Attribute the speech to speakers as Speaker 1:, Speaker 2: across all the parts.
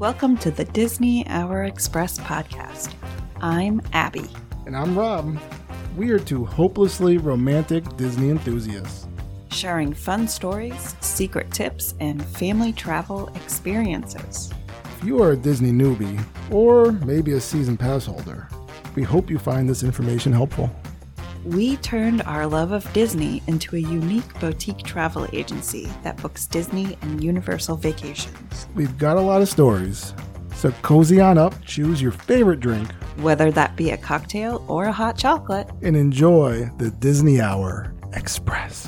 Speaker 1: Welcome to the Disney Hour Express podcast. I'm Abby.
Speaker 2: And I'm Rob. We are two hopelessly romantic Disney enthusiasts,
Speaker 1: Sharing fun stories, secret tips, and family travel experiences.
Speaker 2: If you are a Disney newbie, or maybe a season pass holder, we hope you find this information helpful.
Speaker 1: We turned our love of Disney into a unique boutique travel agency that books Disney and Universal vacations.
Speaker 2: We've got a lot of stories, so cozy on up, choose your favorite drink,
Speaker 1: Whether that be a cocktail or a hot chocolate,
Speaker 2: and enjoy the Disney Hour Express.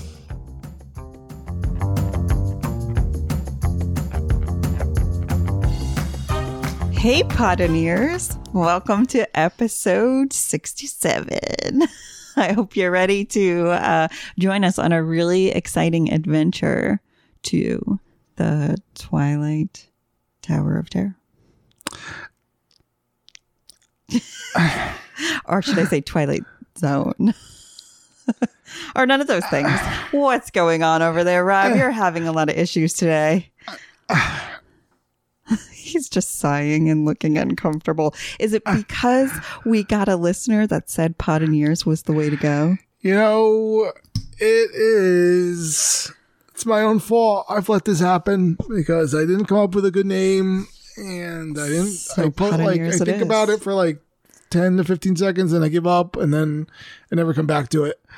Speaker 1: Hey Potteneers, welcome to episode 67. I hope you're ready to join us on a really exciting adventure to the Twilight Tower of Terror. Or should I say Twilight Zone? Or none of those things. What's going on over there, Rob? You're having a lot of issues today. He's just sighing and looking uncomfortable. Is it because we got a listener that said Potteneers was the way to go?
Speaker 2: You know, it is. It's my own fault. I've let this happen because I didn't come up with a good name, and I didn't.
Speaker 1: So
Speaker 2: I put I think about it for like 10 to 15 seconds, and I give up, and then I never come back to it.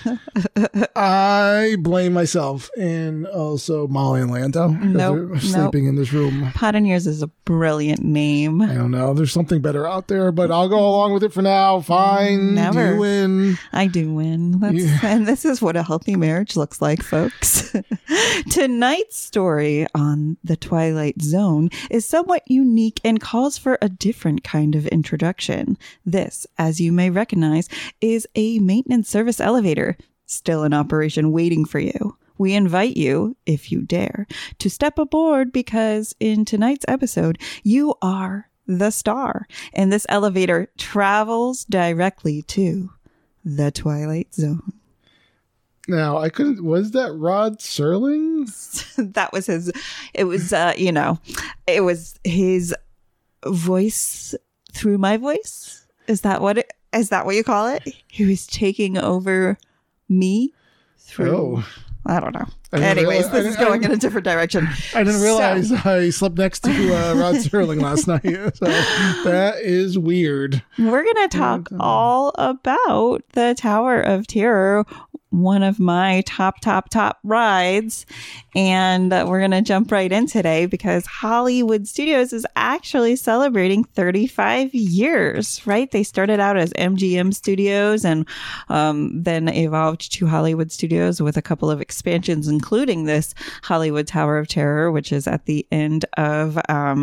Speaker 2: I blame myself and also Molly and Lanto. They're sleeping in this room.
Speaker 1: Potteneers is a brilliant name.
Speaker 2: I don't know. There's something better out there, but I'll go along with it for now. Fine.
Speaker 1: Never.
Speaker 2: You win.
Speaker 1: I do win. And this is what a healthy marriage looks like, folks. Tonight's story on the Twilight Zone is somewhat unique and calls for a different kind of introduction. This, as you may recognize, is a maintenance service elevator, still in operation waiting for you. We invite you, if you dare, to step aboard because in tonight's episode, you are the star, and this elevator travels directly to the Twilight Zone.
Speaker 2: Now, I couldn't. Was that Rod Serling?
Speaker 1: That was his. It was, it was his voice through my voice. Is that what you call it? He was taking over me through.
Speaker 2: Oh.
Speaker 1: I don't know. Anyways, this is going in a different direction.
Speaker 2: I didn't realize I slept next to Rod Serling last night. So that is weird.
Speaker 1: We're going to talk all about the Tower of Terror, one of my top rides. And we're going to jump right in today because Hollywood Studios is actually celebrating 35 years, right? They started out as MGM Studios and then evolved to Hollywood Studios with a couple of expansions, including this Hollywood Tower of Terror, which is at the end of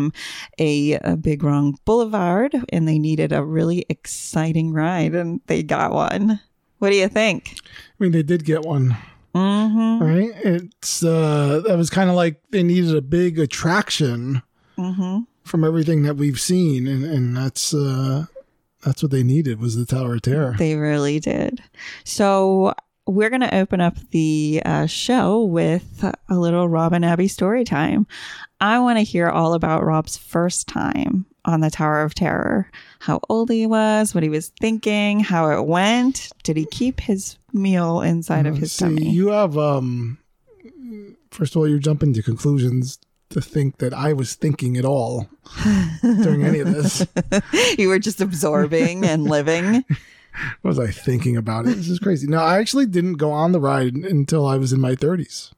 Speaker 1: a Big Wrong Boulevard. And they needed a really exciting ride and they got one. What do you think?
Speaker 2: I mean, they did get one. Mm-hmm. Right? It's that was kind of like they needed a big attraction from everything that we've seen, and that's what they needed was the Tower of Terror.
Speaker 1: They really did. So we're going to open up the show with a little Rob and Abby story time. I want to hear all about Rob's first time on the Tower of Terror. How old he was, what he was thinking, how it went. Did he keep his meal inside of his tummy?
Speaker 2: You have, first of all, you're jumping to conclusions to think that I was thinking at all during any of this.
Speaker 1: You were just absorbing and living.
Speaker 2: What was I thinking about it? This is crazy. No, I actually didn't go on the ride until I was in my 30s.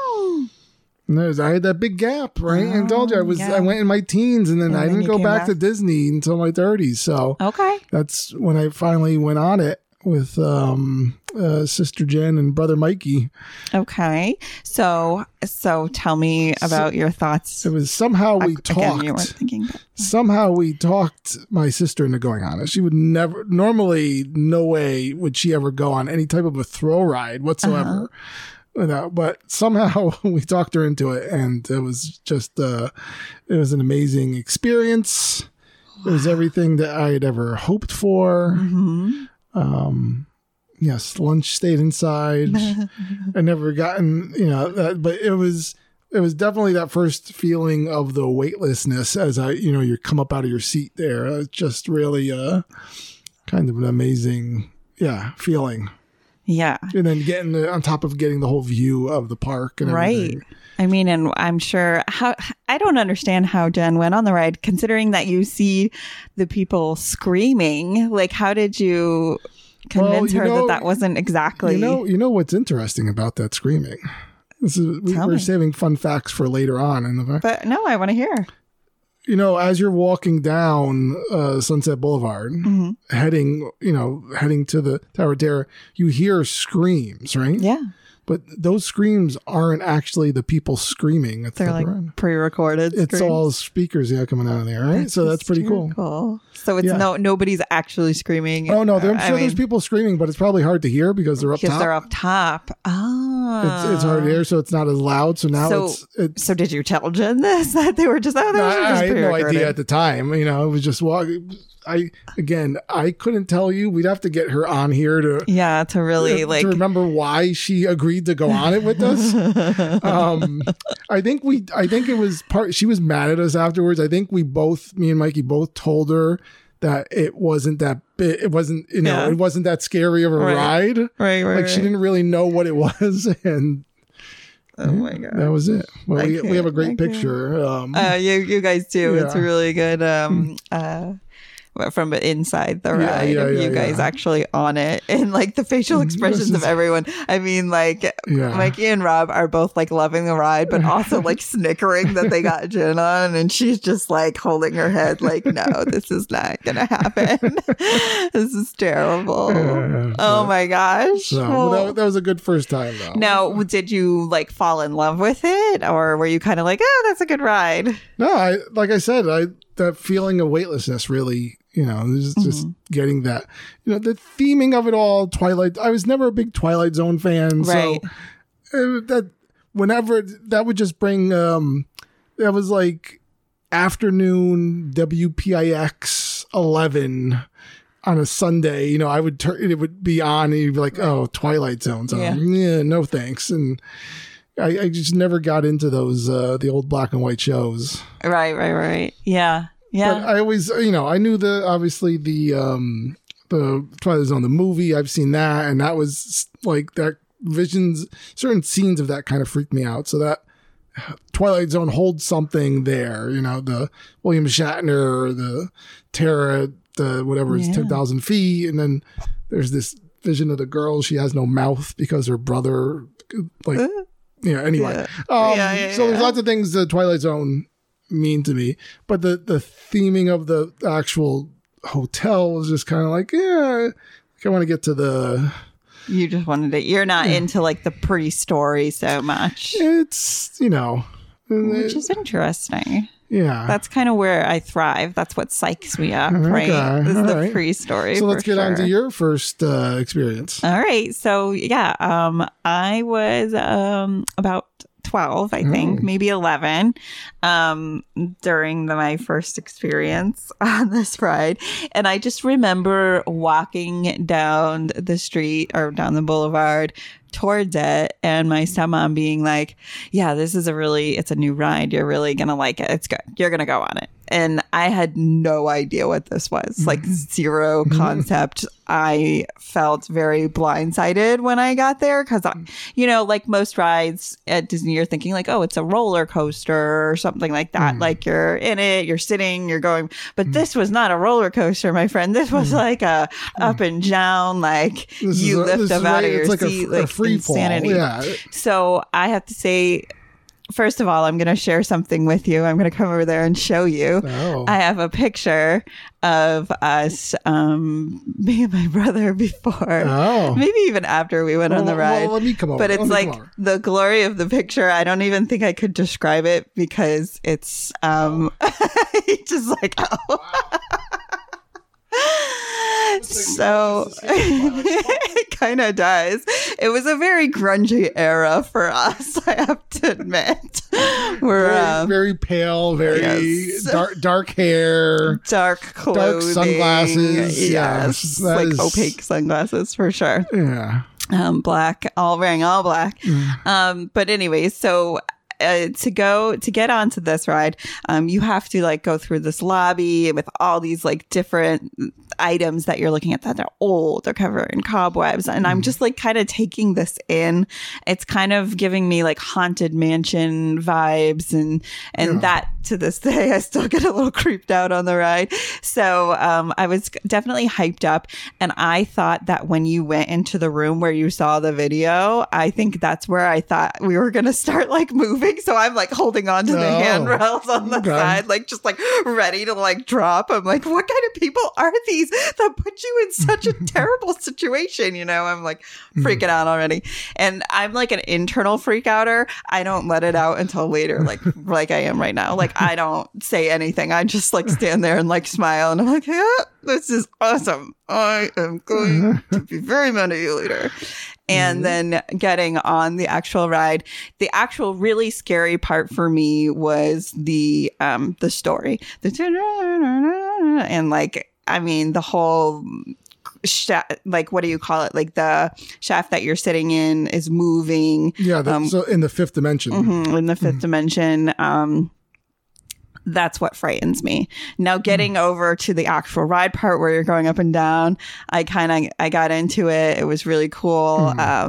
Speaker 2: I had that big gap, right? I told you I went in my teens, and then I didn't go back to Disney until my 30s. So that's when I finally went on it with Sister Jen and Brother Mikey.
Speaker 1: Okay, so tell me about your thoughts.
Speaker 2: It was somehow we talked.
Speaker 1: Again, you weren't thinking.
Speaker 2: Somehow we talked my sister into going on it. She would never. Normally, no way would she ever go on any type of a thrill ride whatsoever. But somehow we talked her into it, and it was just it was an amazing experience. It was everything that I had ever hoped for. Yes, lunch stayed inside. I never gotten, but it was it was definitely that first feeling of the weightlessness as you come up out of your seat there. It's just really kind of an amazing, feeling.
Speaker 1: Yeah.
Speaker 2: And then on top of getting the whole view of the park and everything.
Speaker 1: Right. I mean, and I'm sure I don't understand how Jen went on the ride, considering that you see the people screaming. Like, how did you convince her that wasn't exactly?
Speaker 2: You know what's interesting about that screaming? We're saving fun facts for later on.
Speaker 1: But no, I want to hear.
Speaker 2: As you're walking down Sunset Boulevard, heading to the Tower of Terror, you hear screams, right?
Speaker 1: Yeah.
Speaker 2: But those screams aren't actually the people screaming.
Speaker 1: They're like pre-recorded.
Speaker 2: It's all speakers coming out of there, right? So that's pretty cool.
Speaker 1: So it's nobody's actually screaming.
Speaker 2: Oh no, I'm sure there's people screaming, but it's probably hard to hear because they're up top.
Speaker 1: Because they're up top. Oh,
Speaker 2: it's hard to hear, so it's not as loud. So now
Speaker 1: So did you tell Jen this? That they were just I
Speaker 2: had no idea at the time. It was just walking. I couldn't tell you. We'd have to get her on here to
Speaker 1: really
Speaker 2: to remember why she agreed to go on it with us. I think it was she was mad at us afterwards. I think me and Mikey both told her that it wasn't that big. It wasn't, it wasn't that scary of a ride.
Speaker 1: Right.
Speaker 2: She didn't really know what it was. And
Speaker 1: oh my God.
Speaker 2: That was it. Well, we have a great picture.
Speaker 1: You guys do. It's really good. From inside the ride, you guys actually on it, and like the facial expressions of everyone. I mean, like Mikey and Rob are both like loving the ride, but also like snickering that they got Jen on, and she's just like holding her head, like, "No, this is not gonna happen. This is terrible." Oh my gosh!
Speaker 2: That was a good first time, though.
Speaker 1: Now, did you like fall in love with it, or were you kind of like, "Oh, that's a good ride"?
Speaker 2: No, like I said, that feeling of weightlessness really. Just getting that, the theming of it all. Twilight. I was never a big Twilight Zone fan,
Speaker 1: right.
Speaker 2: So that whenever that would just bring, that was like afternoon WPIX 11 on a Sunday. I would turn it would be on, and you'd be like, "Oh, Twilight Zone's on." Yeah, no thanks. And I just never got into those the old black and white shows.
Speaker 1: Right. Yeah. Yeah.
Speaker 2: But I always, I knew obviously the Twilight Zone, the movie. I've seen that, and that was like that certain scenes of that kind of freaked me out. So that Twilight Zone holds something there, the William Shatner, the Tara, the whatever is 10,000 feet. And then there's this vision of the girl. She has no mouth because her brother, anyway. So there's lots of things the Twilight Zone mean to me, but the theming of the actual hotel was just kind of like, I want to get to
Speaker 1: you just wanted it. You're not into like the pre-story so much.
Speaker 2: It's
Speaker 1: which is interesting.
Speaker 2: Yeah,
Speaker 1: that's kind of where I thrive. That's what psychs me up, right? This is the pre-story.
Speaker 2: So let's get on to your first experience.
Speaker 1: All right, so I was about 12, I think, maybe 11, during my first experience on this ride. And I just remember walking down the street or down the boulevard towards it, and my stepmom being like, this is it's a new ride. You're really going to like it. It's good. You're going to go on it. And I had no idea what this was, like zero concept. I felt very blindsided when I got there because, like most rides at Disney, you're thinking like, oh, it's a roller coaster or something like that. Like you're in it, you're sitting, you're going. But this was not a roller coaster, my friend. This was like a up and down, like you lift up out of your seat, like
Speaker 2: free insanity. Fall. Yeah.
Speaker 1: So I have to say, first of all, I'm going to share something with you. I'm going to come over there and show you.
Speaker 2: Oh.
Speaker 1: I have a picture of us, me and my brother before.
Speaker 2: Oh.
Speaker 1: Maybe even after we went on the ride.
Speaker 2: Well, let me come over.
Speaker 1: But it's like the glory of the picture. I don't even think I could describe it because it's just like, oh. So it kind of does. It was a very grungy era for us, I have to admit. We're
Speaker 2: very pale, very dark hair,
Speaker 1: dark clothing,
Speaker 2: dark sunglasses.
Speaker 1: Yes, like opaque sunglasses for sure.
Speaker 2: Yeah.
Speaker 1: Black, wearing all black. But anyway, so to get onto this ride, you have to like go through this lobby with all these like different items that you're looking at that are old, they're covered in cobwebs, and I'm just like kind of taking this in. It's kind of giving me like Haunted Mansion vibes, and that to this day I still get a little creeped out on the ride. So I was definitely hyped up, and I thought that when you went into the room where you saw the video, I think that's where I thought we were gonna start like moving. So I'm like holding on to the handrails on the side, like just like ready to like drop. I'm like, what kind of people are these that put you in such a terrible situation? You know, I'm like freaking out already. And I'm like an internal freak outer. I don't let it out until later, like I am right now. Like I don't say anything. I just like stand there and like smile, and I'm like, yeah, this is awesome. I am going to be very mad at you later. And then getting on the actual ride, the actual really scary part for me was the story, and like, I mean, the whole like, what do you call it? Like the shaft that you're sitting in is moving.
Speaker 2: Yeah. So in the fifth dimension.
Speaker 1: In the fifth dimension. That's what frightens me. Now, getting over to the actual ride part where you're going up and down, I got into it. It was really cool.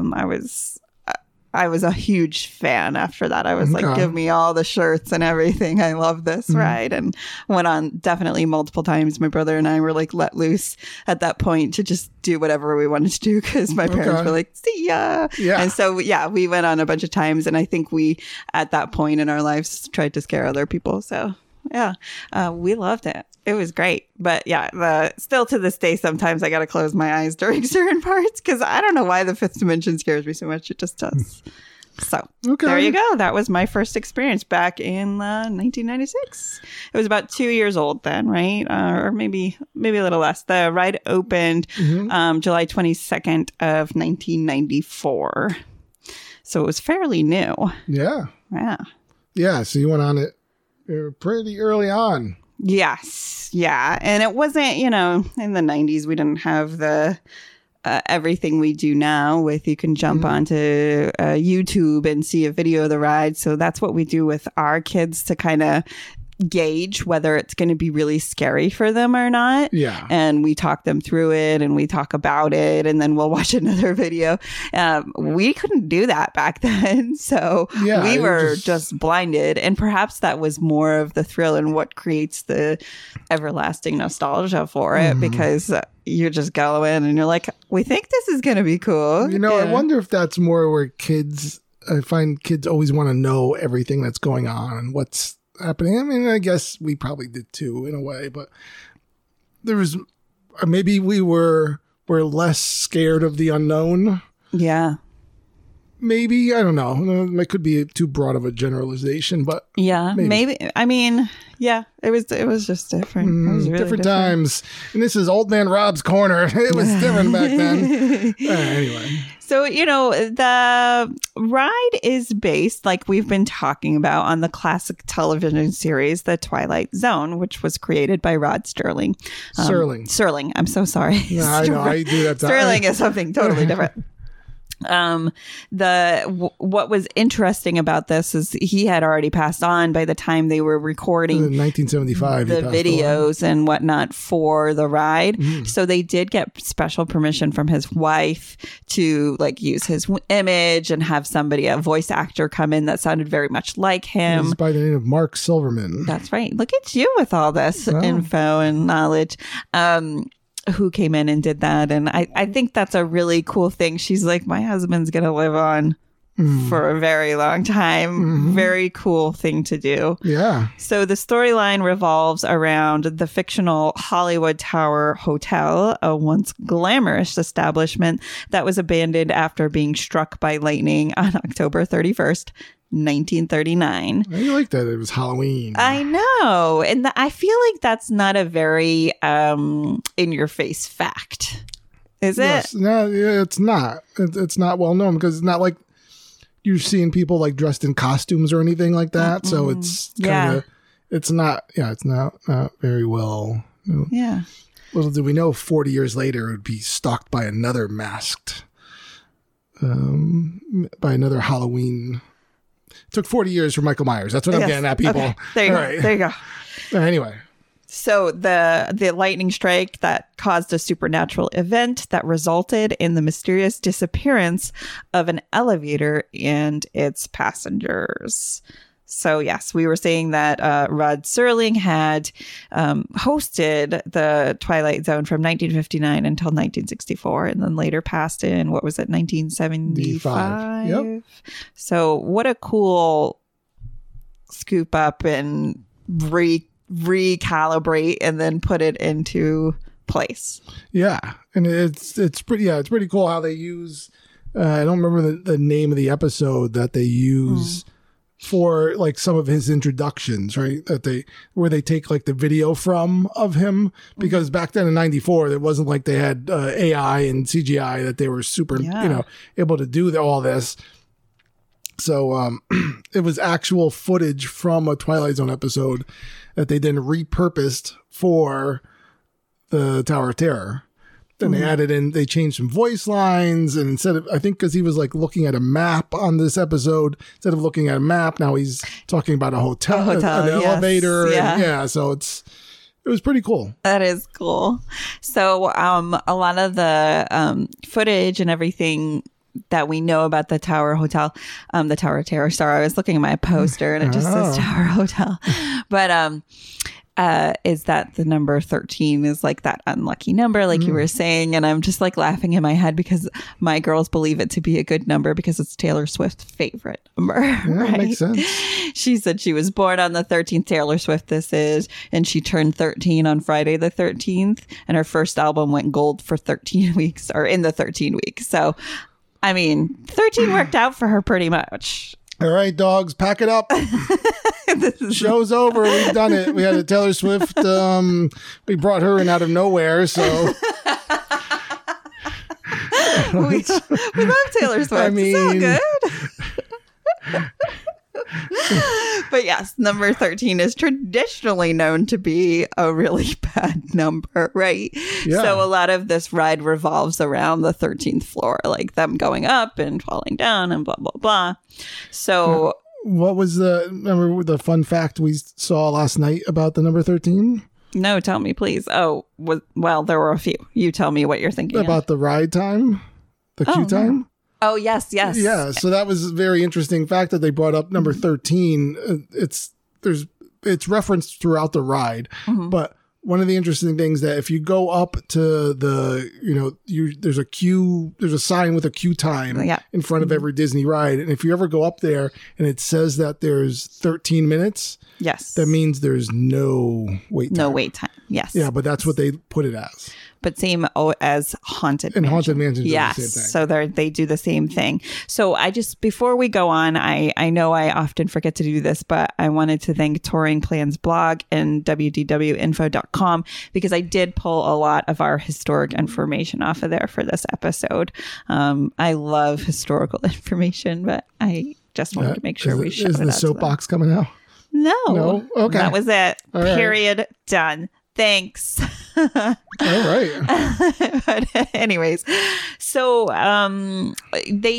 Speaker 1: I was a huge fan after that. I was like, give me all the shirts and everything. I love this ride, and went on definitely multiple times. My brother and I were like let loose at that point to just do whatever we wanted to do, because my parents were like, see ya. Yeah. And so, yeah, we went on a bunch of times, and I think we, at that point in our lives, tried to scare other people. So yeah, we loved it. It was great. But yeah, still to this day, sometimes I got to close my eyes during certain parts, because I don't know why the fifth dimension scares me so much. It just does. So there you go. That was my first experience back in 1996. It was about 2 years old then, right? Or maybe a little less. The ride opened July 22nd of 1994. So it was fairly new.
Speaker 2: Yeah.
Speaker 1: Yeah.
Speaker 2: Yeah. So you went on it pretty early on.
Speaker 1: Yes. Yeah. And it wasn't, in the 90s, we didn't have the everything we do now with you can jump onto YouTube and see a video of the ride. So that's what we do with our kids to kind of gauge whether it's going to be really scary for them or not.
Speaker 2: Yeah.
Speaker 1: And we talk them through it, and we talk about it, and then we'll watch another video. We couldn't do that back then. So we were just blinded. And perhaps that was more of the thrill and what creates the everlasting nostalgia for it, because you just go in and you're like, we think this is going to be cool.
Speaker 2: I wonder if that's more where I find kids always want to know everything that's going on and what's happening. I mean, I guess we probably did too in a way, but there was maybe we were less scared of the unknown.
Speaker 1: Yeah.
Speaker 2: Maybe, I don't know. It could be too broad of a generalization, but
Speaker 1: yeah, maybe. I mean, yeah, it was just different. It was really
Speaker 2: different times. And this is Old Man Rob's corner. It was different back then. Anyway.
Speaker 1: So, the ride is based, like we've been talking about, on the classic television series, The Twilight Zone, which was created by Rod Serling. Serling. I'm so sorry.
Speaker 2: No, I know. I do that.
Speaker 1: Serling is something totally different. What was interesting about this is he had already passed on by the time they were recording
Speaker 2: in 1975
Speaker 1: the videos and whatnot for the ride. So they did get special permission from his wife to like use his image and have a voice actor come in that sounded very much like him.
Speaker 2: It was by the name of Mark Silverman.
Speaker 1: That's right. Look at you with all this info and knowledge. Who came in and did that. And I think that's a really cool thing. She's like, my husband's going to live on for a very long time. Very cool thing to do.
Speaker 2: Yeah.
Speaker 1: So the storyline revolves around the fictional Hollywood Tower Hotel, a once glamorous establishment that was abandoned after being struck by lightning on October 31st. 1939.
Speaker 2: I like that it was Halloween.
Speaker 1: I know. And I feel like that's not a very in-your-face fact. Is it?
Speaker 2: No, it's not. It's not well known because it's not like you're seeing people like dressed in costumes or anything like that. So it's kind of, it's not very well.
Speaker 1: Yeah.
Speaker 2: Little do we know, 40 years later, it would be stalked by another masked, by another Halloween took 40 years for Michael Myers. That's what I'm getting at, people.
Speaker 1: Okay. There you go.
Speaker 2: Anyway.
Speaker 1: So the lightning strike that caused a supernatural event that resulted in the mysterious disappearance of an elevator and its passengers. So yes, we were saying that Rod Serling had hosted the Twilight Zone from 1959 until 1964, and then later passed in, 1975?
Speaker 2: Yep.
Speaker 1: So what a cool scoop up and recalibrate and then put it into place.
Speaker 2: Yeah, and it's pretty cool how they use. I don't remember the name of the episode that they use. For like some of his introductions, right? Where they take like the video from of him, because back then in '94, it wasn't like they had AI and CGI that they were super, able to do all this. So it was actual footage from a Twilight Zone episode that they then repurposed for the Tower of Terror. Then they added in, they changed some voice lines, and instead of, I think because he was like looking at a map on this episode, instead of looking at a map, now he's talking about a hotel, an elevator.
Speaker 1: Yeah.
Speaker 2: So it was pretty cool.
Speaker 1: That is cool. So a lot of the footage and everything that we know about the Tower Hotel, the Tower of Terror. Sorry, I was looking at my poster and it just says Tower Hotel. But is that the number 13 is like that unlucky number, like you were saying. And I'm just like laughing in my head because my girls believe it to be a good number because it's Taylor Swift's favorite number.
Speaker 2: Yeah,
Speaker 1: right?
Speaker 2: Makes sense.
Speaker 1: She said she was born on the 13th, Taylor Swift this is, and she turned 13 on Friday the 13th. And her first album went gold for 13 weeks or in the 13 weeks. So, I mean, 13 worked out for her pretty much.
Speaker 2: All right, dogs, pack it up. Show's over. We've done it. We had a Taylor Swift. We brought her in out of nowhere. So
Speaker 1: we love Taylor Swift. I mean, it's all good. But yes, number 13 is traditionally known to be a really bad number, right? Yeah. So a lot of this ride revolves around the 13th floor, like them going up and falling down and blah, blah, blah. So
Speaker 2: what was remember the fun fact we saw last night about the number 13?
Speaker 1: No, tell me, please. Oh, well, there were a few. You tell me what you're thinking
Speaker 2: about the ride time, the queue time.
Speaker 1: No. Oh, yes.
Speaker 2: Yeah, so that was a very interesting fact that they brought up number 13. It's referenced throughout the ride, but one of the interesting things that if you go up to there's a sign with a queue time in front of every Disney ride. And if you ever go up there and it says that there's 13 minutes, that means there's no wait time.
Speaker 1: No wait time. Yes.
Speaker 2: Yeah, but that's what they put it as.
Speaker 1: But same as Haunted Mansion.
Speaker 2: And Haunted Mansion
Speaker 1: yes,
Speaker 2: do the same thing.
Speaker 1: So they do the same thing. So before we go on, I know I often forget to do this, but I wanted to thank Touring Plans blog and wdwinfo.com because I did pull a lot of our historic information off of there for this episode. I love historical information, but I just wanted to make sure we shout it out.
Speaker 2: Is the soapbox coming out?
Speaker 1: No.
Speaker 2: Okay.
Speaker 1: That was it.
Speaker 2: All right.
Speaker 1: Period. Done. Thanks.
Speaker 2: All right.
Speaker 1: But anyways, so they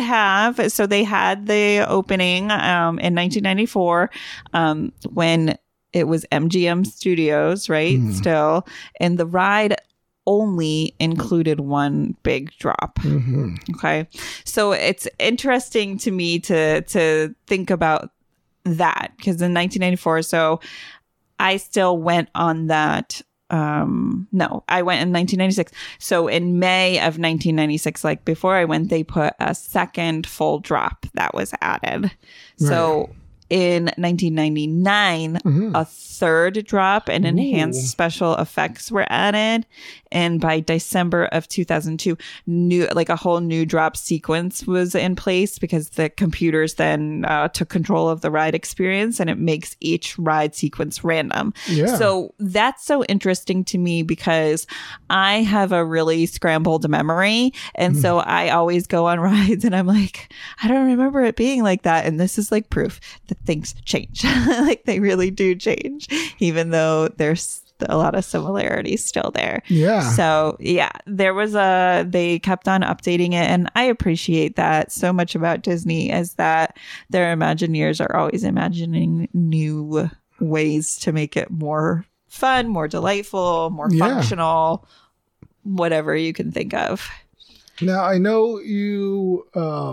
Speaker 1: had the opening in 1994 when it was MGM Studios, right? Still, and the ride only included one big drop. Okay, so it's interesting to me to think about that because in 1994, so I still went on that. No, I went in 1996. So in May of 1996, like before I went, they put a second full drop that was added. Right. So in 1999, a third drop and enhanced special effects were added. And by December of 2002, a whole new drop sequence was in place because the computers then took control of the ride experience and it makes each ride sequence random. Yeah. So that's so interesting to me because I have a really scrambled memory. And so I always go on rides and I'm like, I don't remember it being like that. And this is like proof that things change. Like they really do change, even though they're a lot of similarities still there.
Speaker 2: Yeah.
Speaker 1: So yeah, they kept on updating it, and I appreciate that so much about Disney, is that their Imagineers are always imagining new ways to make it more fun, more delightful, more functional, whatever you can think of.
Speaker 2: Now, I know you,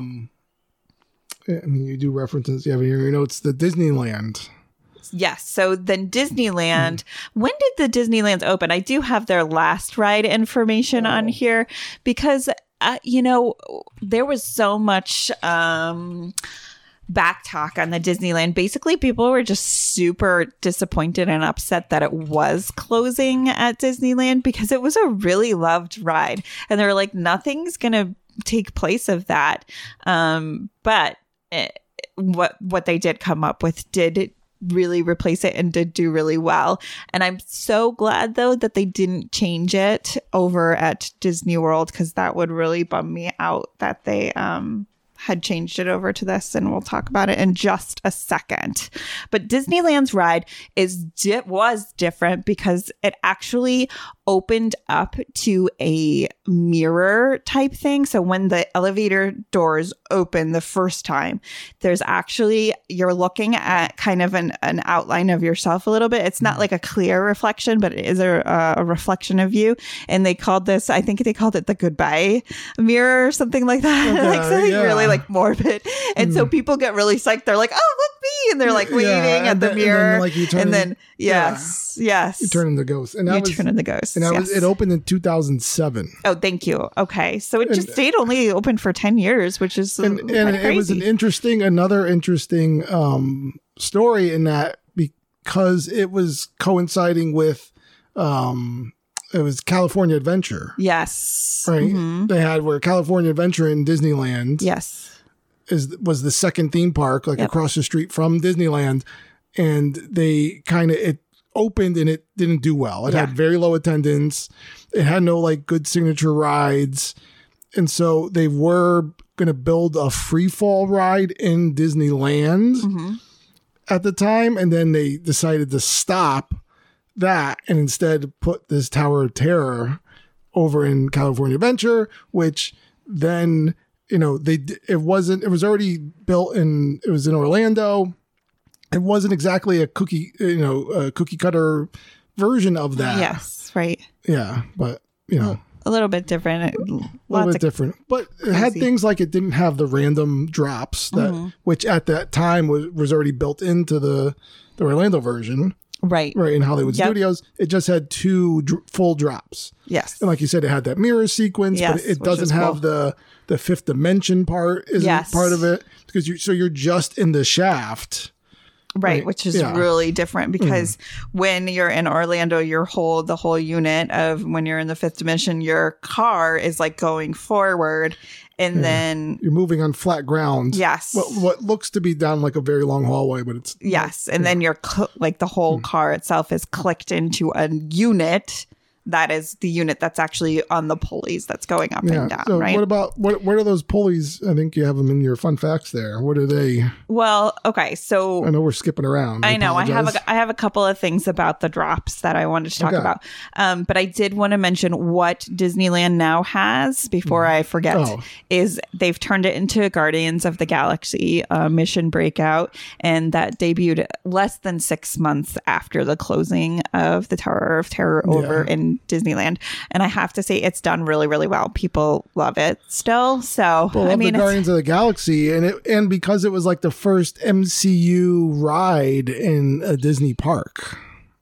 Speaker 2: you do references, you have in your notes, the Disneyland.
Speaker 1: Yes. So then Disneyland, when did the Disneylands open? I do have their last ride information on here because, there was so much back talk on the Disneyland. Basically, people were just super disappointed and upset that it was closing at Disneyland because it was a really loved ride. And they were like, nothing's going to take place of that. But what they did come up with did really replace it and did do really well. And I'm so glad though that they didn't change it over at Disney World, because that would really bum me out that they had changed it over to this, and we'll talk about it in just a second. But Disneyland's ride was different because it actually opened up to a mirror type thing. So when the elevator doors open the first time, you're looking at kind of an outline of yourself a little bit. It's not like a clear reflection, but it is a reflection of you. And I think they called it the goodbye mirror or something like that.
Speaker 2: Okay,
Speaker 1: like something really like morbid. And so people get really psyched. They're like, oh, look me. And they're like waving at the mirror. And then yes.
Speaker 2: You turn into ghosts. And
Speaker 1: turn into ghosts.
Speaker 2: And it opened in 2007.
Speaker 1: Oh, thank you. Okay. So it just stayed only open for 10 years, which is
Speaker 2: and it was another interesting story in that, because it was coinciding with it was California Adventure.
Speaker 1: Yes.
Speaker 2: Right. Mm-hmm. They had California Adventure in Disneyland.
Speaker 1: Yes.
Speaker 2: Was the second theme park across the street from Disneyland, and it opened and it didn't do well. It had very low attendance. It had no good signature rides. And so they were going to build a free fall ride in Disneyland at the time. And then they decided to stop that and instead put this Tower of Terror over in California Adventure, which then, it was already built it was in Orlando. It wasn't exactly a cookie cutter version of that.
Speaker 1: Yes, right.
Speaker 2: Yeah, but
Speaker 1: a little bit different.
Speaker 2: A little bit different, but it had things like it didn't have the random drops which at that time was already built into the Orlando version.
Speaker 1: Right
Speaker 2: in Hollywood Studios. It just had two full drops.
Speaker 1: Yes,
Speaker 2: and like you said, it had that mirror sequence, but it doesn't have the fifth dimension part. Isn't part of it, because you're just in the shaft.
Speaker 1: Right, which is really different, because when you're in Orlando, the whole unit of, when you're in the fifth dimension, your car is going forward, and then
Speaker 2: you're moving on flat ground.
Speaker 1: Yes,
Speaker 2: what looks to be down a very long hallway, but it's
Speaker 1: and then you're the whole car itself is clicked into a unit. That is the unit that's actually on the pulleys that's going up and down,
Speaker 2: so
Speaker 1: right?
Speaker 2: What about, what are those pulleys? I think you have them in your fun facts there. What are they?
Speaker 1: Well, okay, so
Speaker 2: I know we're skipping around.
Speaker 1: I know. I have a couple of things about the drops that I wanted to talk about. But I did want to mention what Disneyland now has before I forget. Is they've turned it into Guardians of the Galaxy Mission Breakout, and that debuted less than 6 months after the closing of the Tower of Terror over in Disneyland. And I have to say, it's done really, really well. People love it still. So
Speaker 2: I mean, the Guardians of the Galaxy, and because it was the first MCU ride in a Disney park.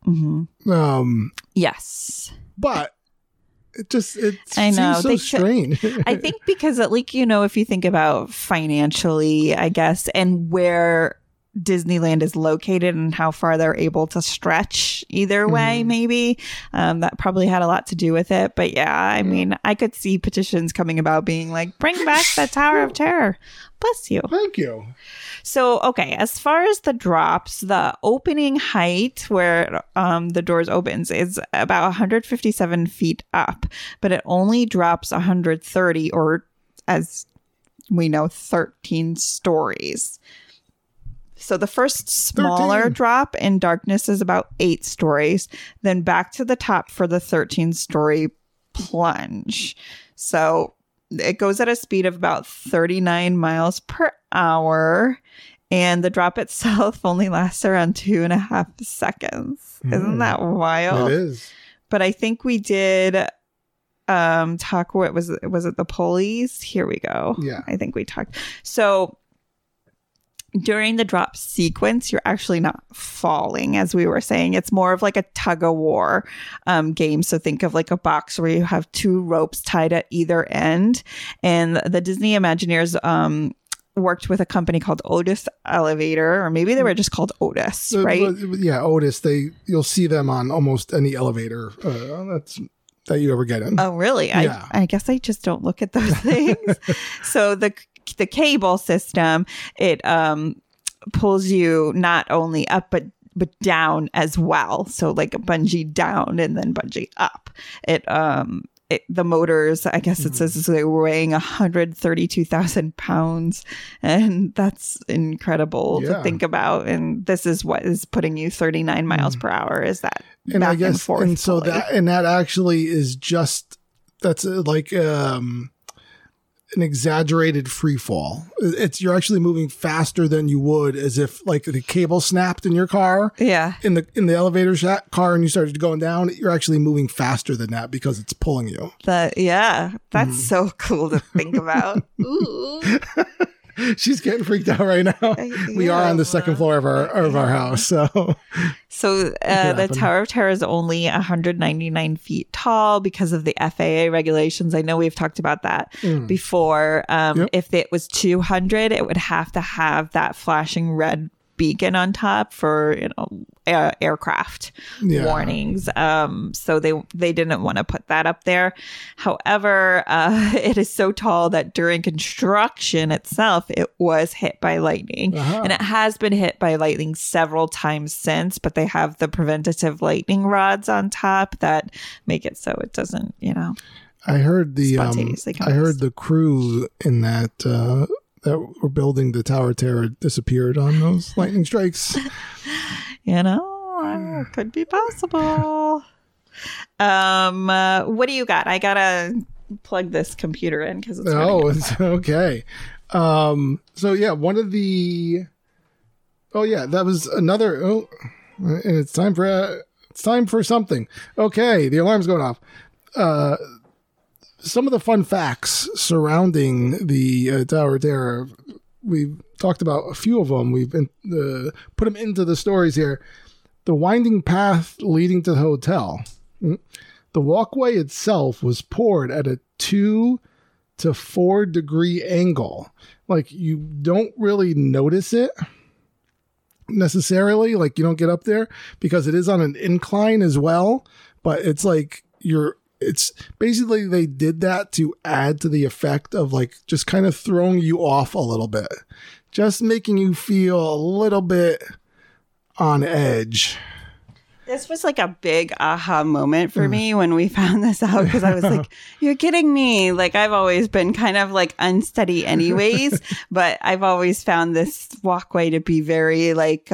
Speaker 1: Yes,
Speaker 2: but it
Speaker 1: I know,
Speaker 2: seems so strange.
Speaker 1: I think because if you think about financially, I guess, and where Disneyland is located and how far they're able to stretch either way, maybe that probably had a lot to do with it. But I mean, I could see petitions coming about being bring back the Tower of Terror. Bless you.
Speaker 2: Thank you.
Speaker 1: So, okay, as far as the drops, the opening height where the doors opens is about 157 feet up, but it only drops 130, or as we know, 13 stories. So the first smaller
Speaker 2: 13.
Speaker 1: drop in darkness is about 8 stories, then back to the top for the 13-story plunge. So it goes at a speed of about 39 miles per hour, and the drop itself only lasts around 2.5 seconds. Isn't that wild?
Speaker 2: It is.
Speaker 1: But I think we did talk, what was it the pulleys? Here we go.
Speaker 2: Yeah.
Speaker 1: I think we talked. So during the drop sequence, you're actually not falling, as we were saying. It's more of like a tug of war game. So think of like a box where you have 2 ropes tied at either end. And the Disney Imagineers worked with a company called Otis Elevator, or maybe they were just called Otis, right?
Speaker 2: Yeah, Otis. You'll see them on almost any elevator that you ever get in.
Speaker 1: Oh, really?
Speaker 2: Yeah.
Speaker 1: I guess I just don't look at those things. So the cable system, it pulls you not only up but down as well. So like a bungee down and then bungee up. The motors, I guess it says they're weighing 132,000 pounds, and that's incredible to think about. And this is what is putting you 39 miles per hour. Is that
Speaker 2: and
Speaker 1: back
Speaker 2: I guess
Speaker 1: and forth?
Speaker 2: And so that actually is just like an exaggerated free fall. You're actually moving faster than you would as if like the cable snapped in your car.
Speaker 1: Yeah.
Speaker 2: In the elevator car and you started going down, you're actually moving faster than that because it's pulling you.
Speaker 1: That's so cool to think about. Ooh.
Speaker 2: She's getting freaked out right now. We are on the second floor of our house. So
Speaker 1: the Tower of Terror is only 199 feet tall because of the FAA regulations. I know we've talked about that before. If it was 200, it would have to have that flashing red beacon on top for aircraft warnings. So they didn't want to put that up there. However, it is so tall that during construction itself, it was hit by lightning. And it has been hit by lightning several times since, but they have the preventative lightning rods on top that make it so it doesn't,
Speaker 2: I heard
Speaker 1: spontaneously
Speaker 2: I heard the crew in that were building the Tower of Terror disappeared on those lightning strikes.
Speaker 1: Could be possible. What do you got? I gotta plug this computer in because
Speaker 2: it's okay. So yeah, one of the that was another and it's time for something. Okay, the alarm's going off. Some of the fun facts surrounding the Tower of Terror, we've talked about a few of them. We've put them into the stories here. The winding path leading to the hotel. The walkway itself was poured at a 2 to 4 degree angle. Like, you don't really notice it necessarily. Like, you don't get up there because it is on an incline as well. But it's like it's basically they did that to add to the effect of like just kind of throwing you off a little bit, just making you feel a little bit on edge.
Speaker 1: This was like a big aha moment for me when we found this out, because I was like, you're kidding me. Like, I've always been kind of like unsteady anyways, but I've always found this walkway to be very like,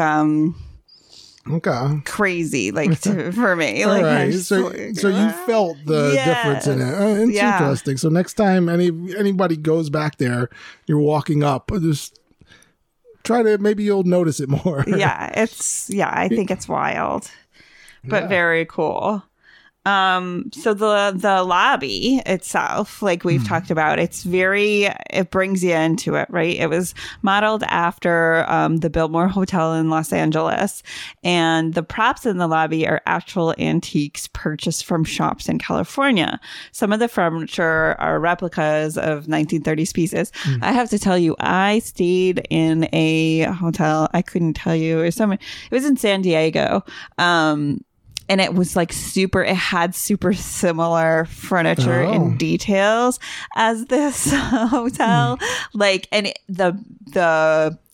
Speaker 1: crazy, like for me. Like,
Speaker 2: right. So you felt the difference in it. It's interesting. So next time anybody goes back there, you're walking up, just try to, maybe you'll notice it more.
Speaker 1: I think it's wild, but very cool. So the lobby itself, like we've talked about, it brings you into it, right? It was modeled after the Biltmore Hotel in Los Angeles, and the props in the lobby are actual antiques purchased from shops in California. Some of the furniture are replicas of 1930s pieces. I have to tell you, I stayed in a hotel. I couldn't tell you. It was in San Diego. And it was like it had super similar furniture and details as this hotel. Like, and the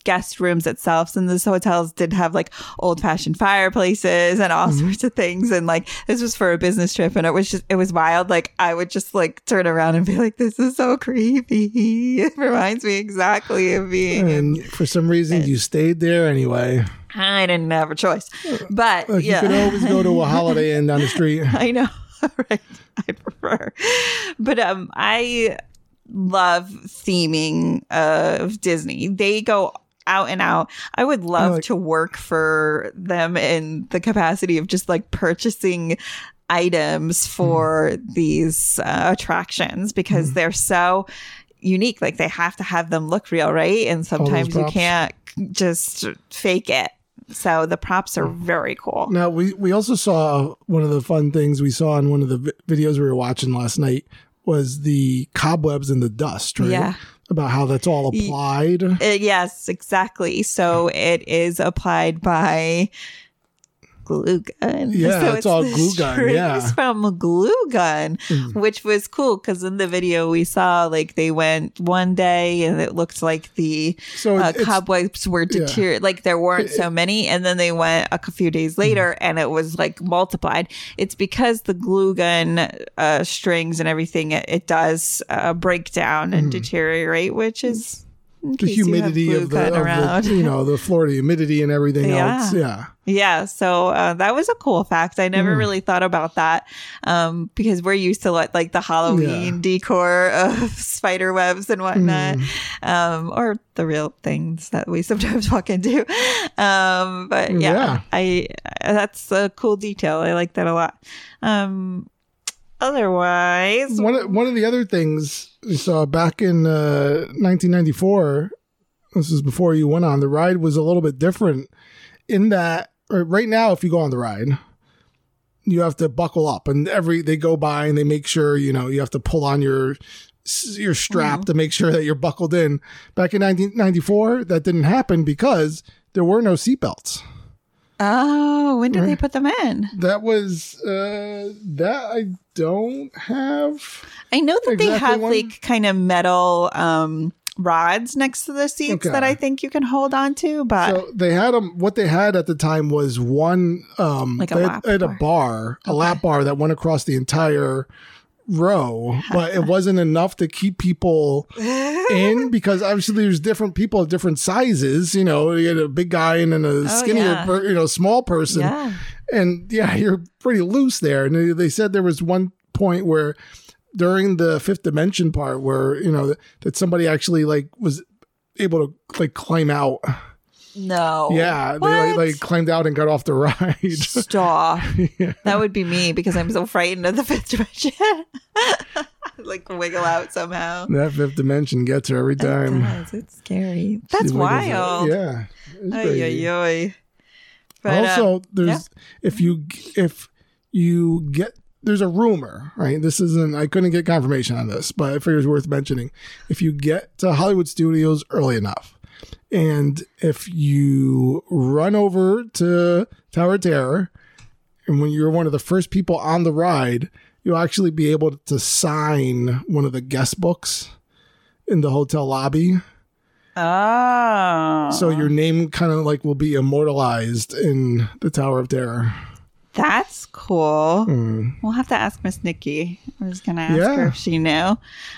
Speaker 1: guest rooms itself. And these hotels did have like old fashioned fireplaces and all sorts of things. And like, this was for a business trip, and it was wild. Like, I would just like turn around and be like, this is so creepy. It reminds me exactly of being.
Speaker 2: And for some reason, you stayed there anyway.
Speaker 1: I didn't have a choice, but
Speaker 2: you could always go to a Holiday Inn down the street.
Speaker 1: I know, right? I prefer, but I love theming of Disney. They go out and out. I would love to work for them in the capacity of just like purchasing items for these attractions, because they're so unique. Like, they have to have them look real, right? And sometimes you can't just fake it. So the props are very cool.
Speaker 2: Now, we also saw one of the fun things we saw in one of the videos we were watching last night was the cobwebs and the dust, right?
Speaker 1: Yeah.
Speaker 2: About how that's all applied.
Speaker 1: Yes, exactly. So it is applied by glue gun.
Speaker 2: Yeah,
Speaker 1: so
Speaker 2: it's all glue gun. Yeah,
Speaker 1: from a glue gun, which was cool, because in the video we saw like they went one day and it looked like the cobwebs were deteriorated. Like, there weren't so many, and then they went a few days later and it was like multiplied. It's because the glue gun strings and everything, it does break down and deteriorate, which is
Speaker 2: the humidity of the Florida humidity and everything else.
Speaker 1: Yeah. So that was a cool fact. I never really thought about that, because we're used to like the Halloween decor of spider webs and whatnot, or the real things that we sometimes walk into. But that's a cool detail. I like that a lot. Otherwise,
Speaker 2: one of the other things we saw back in 1994, this is before you went on the ride, was a little bit different in that right now, if you go on the ride, you have to buckle up, and they go by and they make sure, you have to pull on your strap to make sure that you're buckled in. Back in 1994, that didn't happen because there were no seatbelts.
Speaker 1: Oh, when did they put them in?
Speaker 2: That was that I don't have.
Speaker 1: I know that they have like kind of metal rods next to the seats that I think you can hold on to, but
Speaker 2: so they had them. What they had at the time was one
Speaker 1: like a lap
Speaker 2: bar, a lap bar that went across the entire row, but it wasn't enough to keep people in, because obviously there's different people of different sizes. You had a big guy and then a skinnier, small person, and you're pretty loose there. And they said there was one point where during the Fifth Dimension part where that somebody actually like was able to like climb out.
Speaker 1: No.
Speaker 2: Yeah. They like climbed out and got off the ride.
Speaker 1: Stop. That would be me, because I'm so frightened of the Fifth Dimension. Like wiggle out somehow. That
Speaker 2: Fifth Dimension gets her every time.
Speaker 1: It's scary. That's wild.
Speaker 2: Yeah.
Speaker 1: But,
Speaker 2: also, there's if you get, there's a rumor, right? This isn't, I couldn't get confirmation on this, but I figured it's worth mentioning. If you get to Hollywood Studios early enough, and if you run over to Tower of Terror, and when you're one of the first people on the ride, you'll actually be able to sign one of the guest books in the hotel lobby.
Speaker 1: Oh.
Speaker 2: So your name kind of like will be immortalized in the Tower of Terror.
Speaker 1: That's cool. We'll have to ask Miss Nikki. I was going to ask her if she knew.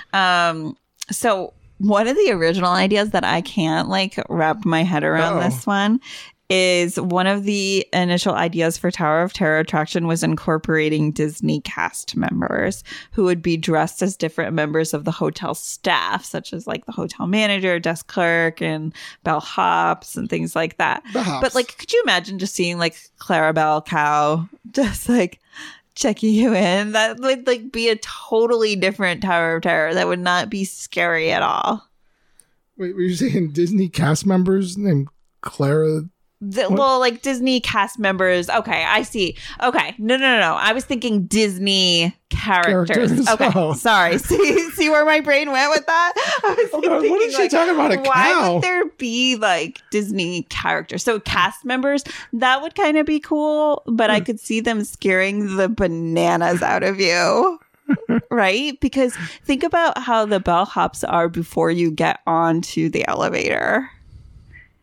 Speaker 1: So one of the original ideas that I can't like wrap my head around this one is one of the initial ideas for Tower of Terror attraction was incorporating Disney cast members who would be dressed as different members of the hotel staff, such as like the hotel manager, desk clerk, and bellhops and things like that. But like, could you imagine just seeing like Clarabelle Cow just like checking you in? That would like be a totally different Tower of Terror. That would not be scary at all.
Speaker 2: Wait, were you saying Disney cast members named Clara?
Speaker 1: Well, like Disney cast members. Okay, I see. Okay, no. I was thinking Disney characters. Okay, sorry. See where my brain went with that? I was thinking,
Speaker 2: what is she talking about? A cow?
Speaker 1: Why would there be like Disney characters? So cast members, that would kind of be cool, but I could see them scaring the bananas out of you. Right? Because think about how the bellhops are before you get onto the elevator.